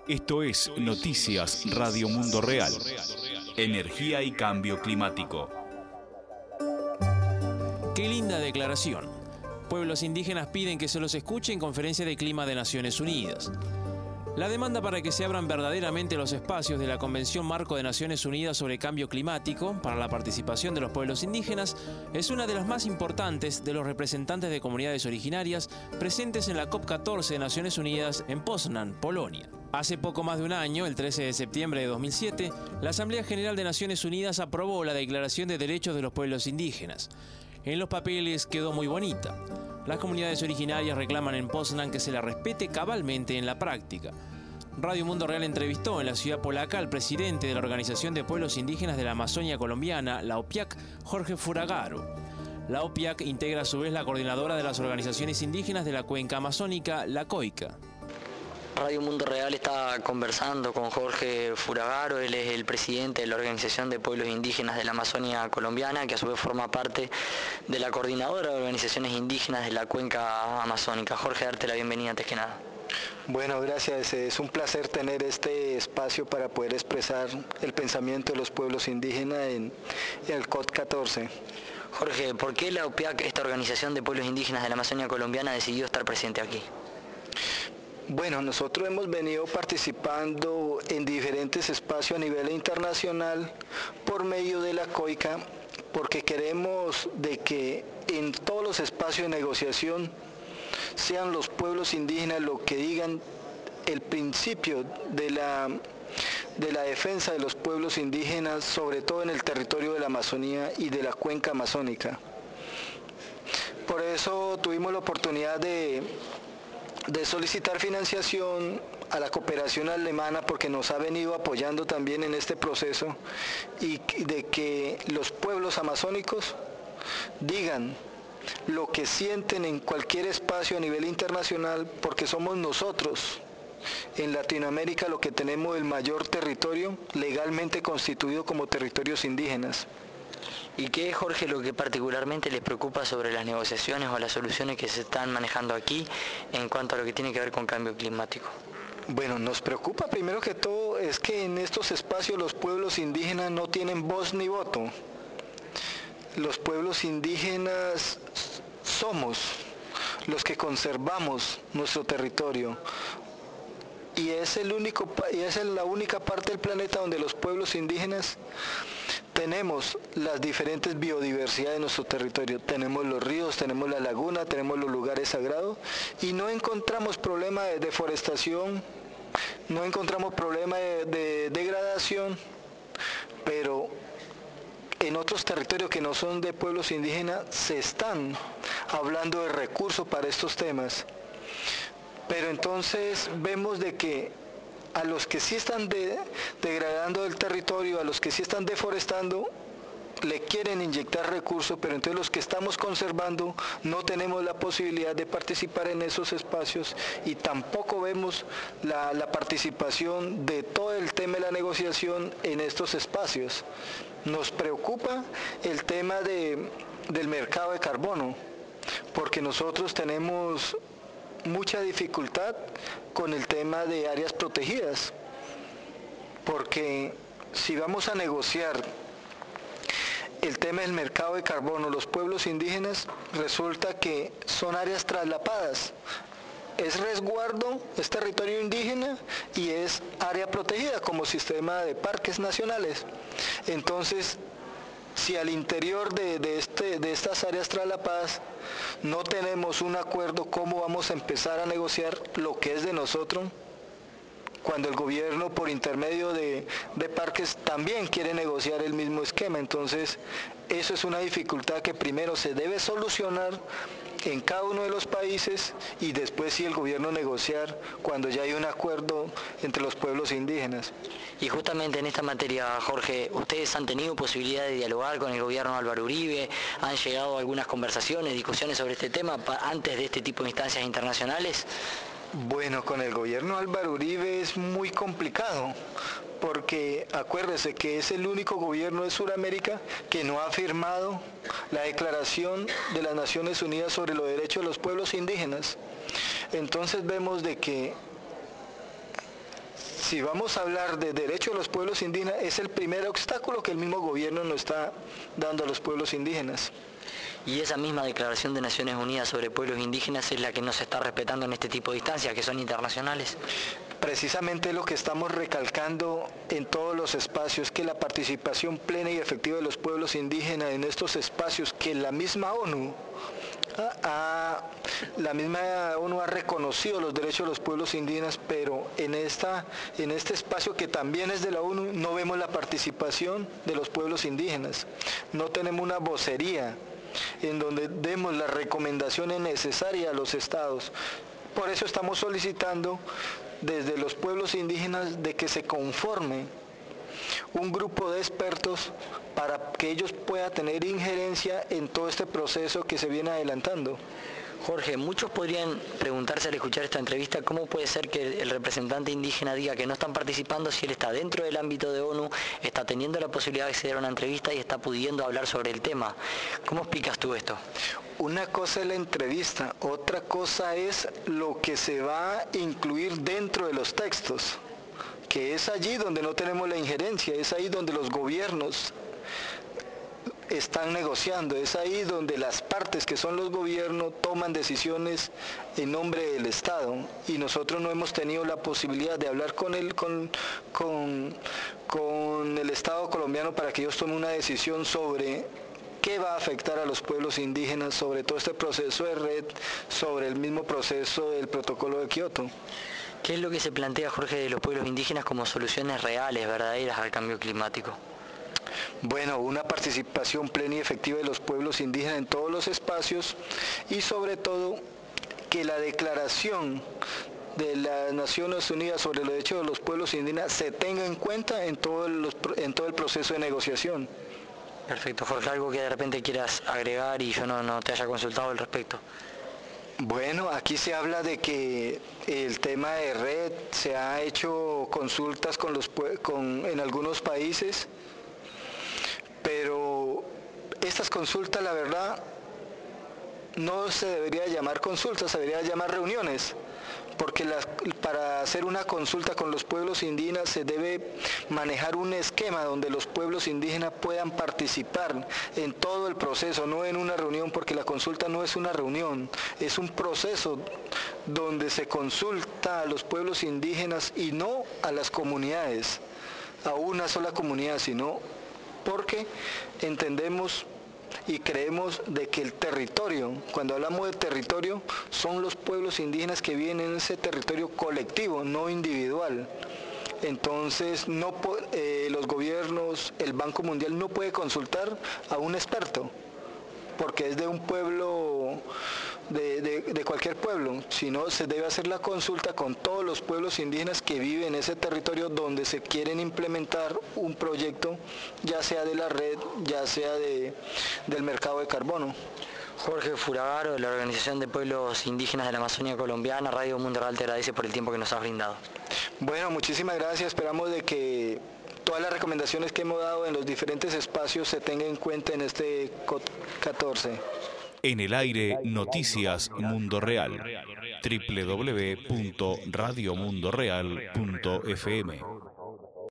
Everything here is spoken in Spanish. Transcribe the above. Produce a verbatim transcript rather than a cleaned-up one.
Esto es Noticias Radio Mundo Real. Energía y cambio climático. Qué linda declaración. Pueblos indígenas piden que se los escuche en Conferencia de Clima de Naciones Unidas. La demanda para que se abran verdaderamente los espacios de la Convención Marco de Naciones Unidas sobre Cambio Climático para la participación de los pueblos indígenas es una de las más importantes de los representantes de comunidades originarias presentes en la COP catorce de Naciones Unidas en Poznan, Polonia. Hace poco más de un año, el trece de septiembre de dos mil siete, la Asamblea General de Naciones Unidas aprobó la Declaración de Derechos de los Pueblos Indígenas. En los papeles quedó muy bonita. Las comunidades originarias reclaman en Poznan que se la respete cabalmente en la práctica. Radio Mundo Real entrevistó en la ciudad polaca al presidente de la Organización de Pueblos Indígenas de la Amazonia Colombiana, la O P I A C, Jorge Furagaro. La O P I A C integra a su vez la coordinadora de las organizaciones indígenas de la cuenca amazónica, la COICA. Radio Mundo Real está conversando con Jorge Furagaro, él es el presidente de la Organización de Pueblos Indígenas de la Amazonia Colombiana, que a su vez forma parte de la coordinadora de organizaciones indígenas de la cuenca amazónica. Jorge, darte la bienvenida antes que nada. Bueno, gracias. Es un placer tener este espacio para poder expresar el pensamiento de los pueblos indígenas en, en el COP catorce. Jorge, ¿por qué la O P I A C, esta Organización de Pueblos Indígenas de la Amazonia Colombiana, decidió estar presente aquí? Bueno, nosotros hemos venido participando en diferentes espacios a nivel internacional por medio de la COICA, porque queremos de que en todos los espacios de negociación sean los pueblos indígenas los que digan el principio de la, de la defensa de los pueblos indígenas, sobre todo en el territorio de la Amazonía y de la cuenca amazónica. Por eso tuvimos la oportunidad de de solicitar financiación a la cooperación alemana, porque nos ha venido apoyando también en este proceso, y de que los pueblos amazónicos digan lo que sienten en cualquier espacio a nivel internacional, porque somos nosotros en Latinoamérica lo que tenemos el mayor territorio legalmente constituido como territorios indígenas. ¿Y qué es, Jorge, lo que particularmente les preocupa sobre las negociaciones o las soluciones que se están manejando aquí en cuanto a lo que tiene que ver con cambio climático? Bueno, nos preocupa primero que todo es que en estos espacios los pueblos indígenas no tienen voz ni voto. Los pueblos indígenas somos los que conservamos nuestro territorio. Y es, el único, y es la única parte del planeta donde los pueblos indígenas tenemos las diferentes biodiversidades de nuestro territorio. Tenemos los ríos, tenemos la laguna, tenemos los lugares sagrados y no encontramos problema de deforestación, no encontramos problema de, de degradación, pero en otros territorios que no son de pueblos indígenas se están hablando de recursos para estos temas. Pero entonces vemos de que a los que sí están de, degradando el territorio, a los que sí están deforestando, le quieren inyectar recursos, pero entonces los que estamos conservando no tenemos la posibilidad de participar en esos espacios y tampoco vemos la, la participación de todo el tema de la negociación en estos espacios. Nos preocupa el tema de, del mercado de carbono, porque nosotros tenemos mucha dificultad con el tema de áreas protegidas, porque si vamos a negociar el tema del mercado de carbono, los pueblos indígenas, resulta que son áreas traslapadas, es resguardo, es territorio indígena y es área protegida como sistema de parques nacionales. Entonces, si al interior de, de, este, de estas áreas traslapadas no tenemos un acuerdo, ¿cómo vamos a empezar a negociar lo que es de nosotros? Cuando el gobierno por intermedio de, de parques también quiere negociar el mismo esquema. Entonces, eso es una dificultad que primero se debe solucionar en cada uno de los países y después sí el gobierno negociar cuando ya hay un acuerdo entre los pueblos indígenas. Y justamente en esta materia, Jorge, ¿ustedes han tenido posibilidad de dialogar con el gobierno de Álvaro Uribe? ¿Han llegado a algunas conversaciones, discusiones sobre este tema antes de este tipo de instancias internacionales? Bueno, con el gobierno de Álvaro Uribe es muy complicado, porque acuérdese que es el único gobierno de Sudamérica que no ha firmado la Declaración de las Naciones Unidas sobre los Derechos de los Pueblos Indígenas. Entonces vemos de que si vamos a hablar de derechos de los pueblos indígenas, es el primer obstáculo que el mismo gobierno nos está dando a los pueblos indígenas. Y esa misma Declaración de Naciones Unidas sobre Pueblos Indígenas es la que no se está respetando en este tipo de instancias, que son internacionales. Precisamente lo que estamos recalcando en todos los espacios, que la participación plena y efectiva de los pueblos indígenas en estos espacios que la misma ONU ha, la misma ONU ha reconocido los derechos de los pueblos indígenas, pero en, esta, en este espacio que también es de la ONU no vemos la participación de los pueblos indígenas, no tenemos una vocería en donde demos las recomendaciones necesarias a los estados. Por eso estamos solicitando desde los pueblos indígenas de que se conforme un grupo de expertos para que ellos puedan tener injerencia en todo este proceso que se viene adelantando. Jorge, muchos podrían preguntarse al escuchar esta entrevista cómo puede ser que el representante indígena diga que no están participando si él está dentro del ámbito de ONU, está teniendo la posibilidad de acceder a una entrevista y está pudiendo hablar sobre el tema. ¿Cómo explicas tú esto? Una cosa es la entrevista, otra cosa es lo que se va a incluir dentro de los textos, que es allí donde no tenemos la injerencia, es ahí donde los gobiernos están negociando, es ahí donde las partes que son los gobiernos toman decisiones en nombre del Estado, y nosotros no hemos tenido la posibilidad de hablar con el, con, con, con el Estado colombiano para que ellos tomen una decisión sobre qué va a afectar a los pueblos indígenas, sobre todo este proceso de red, sobre el mismo proceso del protocolo de Kioto. ¿Qué es lo que se plantea, Jorge, de los pueblos indígenas como soluciones reales, verdaderas al cambio climático? Bueno, una participación plena y efectiva de los pueblos indígenas en todos los espacios, y sobre todo que la declaración de las Naciones Unidas sobre los derechos de los pueblos indígenas se tenga en cuenta en todo, los, en todo el proceso de negociación. Perfecto, Jorge, algo que de repente quieras agregar y yo no, no te haya consultado al respecto. Bueno, aquí se habla de que el tema de red se ha hecho consultas con los, con, en algunos países, pero estas consultas, la verdad, no se debería llamar consultas, se debería llamar reuniones, porque las, para hacer una consulta con los pueblos indígenas se debe manejar un esquema donde los pueblos indígenas puedan participar en todo el proceso, no en una reunión, porque la consulta no es una reunión, es un proceso donde se consulta a los pueblos indígenas y no a las comunidades, a una sola comunidad, sino porque entendemos y creemos de que el territorio, cuando hablamos de territorio, son los pueblos indígenas que viven en ese territorio colectivo, no individual. Entonces, no, eh, los gobiernos, el Banco Mundial no puede consultar a un experto, porque es de un pueblo, de, de, de cualquier pueblo, sino se debe hacer la consulta con todos los pueblos indígenas que viven en ese territorio donde se quieren implementar un proyecto, ya sea de la red, ya sea de, del mercado de carbono. Jorge Furagaro, de la Organización de Pueblos Indígenas de la Amazonia Colombiana, Radio Mundo Real te agradece por el tiempo que nos has brindado. Bueno, muchísimas gracias, esperamos de que todas las recomendaciones que hemos dado en los diferentes espacios se tengan en cuenta en este C O P catorce. En el aire, Noticias Mundo Real. doble u doble u doble u punto radio mundo real punto f m